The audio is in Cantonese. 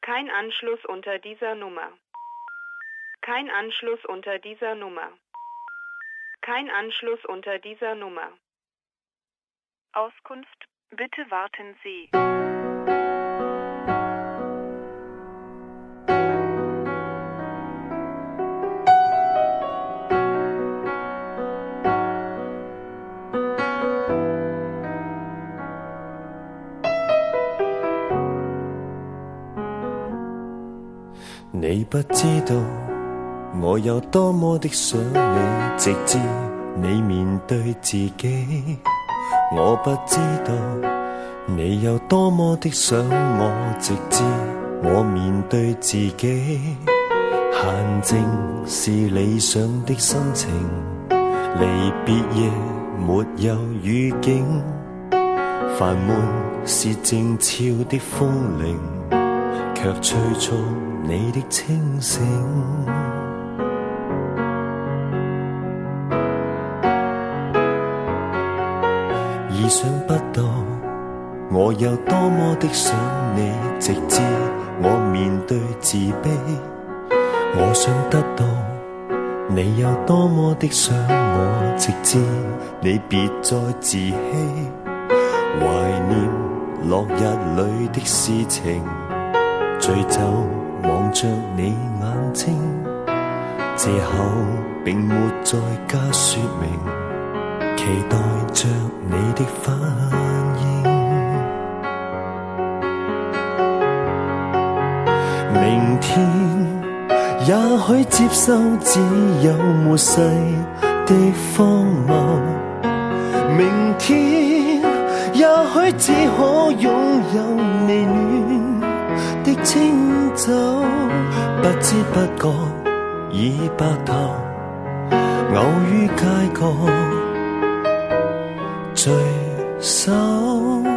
Kein Anschluss unter dieser Nummer. Kein Anschluss unter dieser Nummer. Kein Anschluss unter dieser Nummer. Auskunft, bitte warten Sie. 你不知道我有多麼的想你，直至你面對自己。我不知道你有多麼的想我，直至我面對自己。閒靜是理想的心情，離別夜沒有語境，煩悶是靜悄的風鈴，卻催促你的清醒。意想不到我有多麼的想你，直至我面對自卑。我想得到你有多麼的想我，直至你別再自欺。懷念落日裏的事情，醉酒望着你眼睛，借口並沒再加說明，期待着你的反應。明天也許接受自由末世的荒謬，明天也許只可擁有微暖的清酒，不知不覺已白頭，偶於街角聚首。